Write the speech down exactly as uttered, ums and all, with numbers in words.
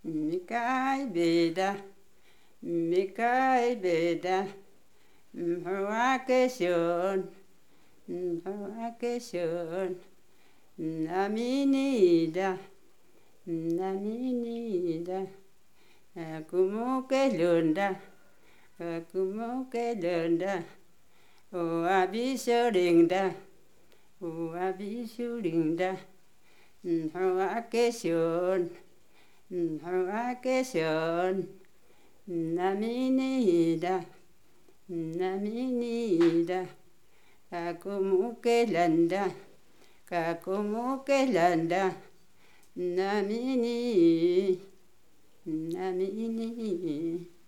Mikai beda, Mikai beda, Mhawakeshon, Mhawakeshon, Naminida, Naminida, Akumukelunda, Akumukelunda, O Abishorinda, O Abishurinda, Mhawakeshon, Mhawakeshon, Naminida, Naminida, Kakumukelanda, Kakumukelanda, Namini, Namini.